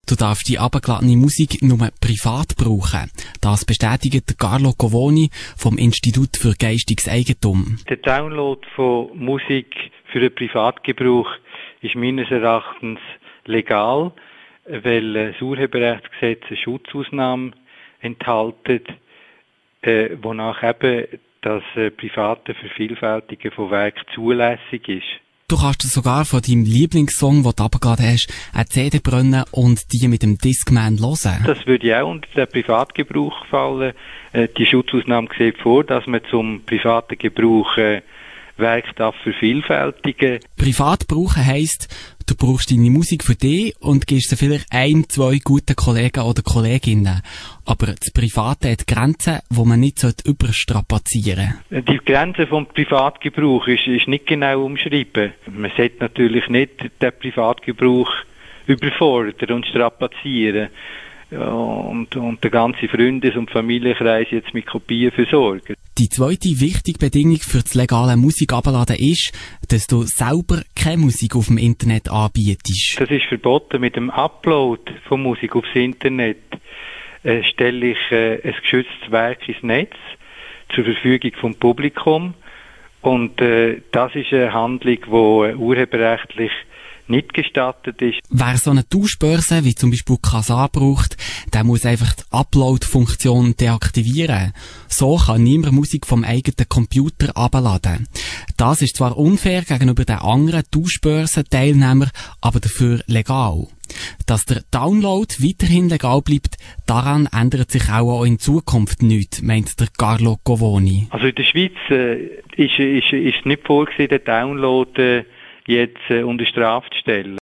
Du darfst die abgeladene Musik nur privat brauchen. Das bestätigt Carlo Govoni vom Institut für geistiges Eigentum. Der Download von Musik für den Privatgebrauch ist meines Erachtens legal, weil das Urheberrechtsgesetz eine Schutzausnahme enthält, wonach eben das private Vervielfältigen von Werken zulässig ist. Du kannst sogar von deinem Lieblingssong, den du abgeladen hast, eine CD brennen und die mit dem Discman hören. Das würde ja auch unter den Privatgebrauch fallen. Die Schutzausnahme sieht vor, dass man zum privaten Gebrauch Werke darf vervielfältigen. Privat brauchen heisst, du brauchst deine Musik für dich und gibst sie vielleicht 1, 2 guten Kollegen oder Kolleginnen. Aber das Private hat Grenzen, die man nicht überstrapazieren sollte. Die Grenze vom Privatgebrauch ist nicht genau umschrieben. Man sollte natürlich nicht den Privatgebrauch überfordern und strapazieren. Und der ganze Freundes- und Familienkreis jetzt mit Kopien versorgen. Die zweite wichtige Bedingung für das legale Musikabladen ist, dass du selber keine Musik auf dem Internet anbietest. Das ist verboten. Mit dem Upload von Musik aufs Internet stelle ich ein geschütztes Werk ins Netz zur Verfügung vom Publikum. Und das ist eine Handlung, die urheberrechtlich nicht gestattet ist. Wer so eine Tauschbörse wie zum Beispiel Kazaa braucht, der muss einfach die Upload-Funktion deaktivieren. So kann niemand Musik vom eigenen Computer abladen. Das ist zwar unfair gegenüber den anderen Tauschbörsen-Teilnehmern, aber dafür legal. Dass der Download weiterhin legal bleibt, daran ändert sich auch in Zukunft nichts, meint der Carlo Govoni. Also in der Schweiz ist nicht vorgesehen, den Download jetzt unter Strafe zu stellen.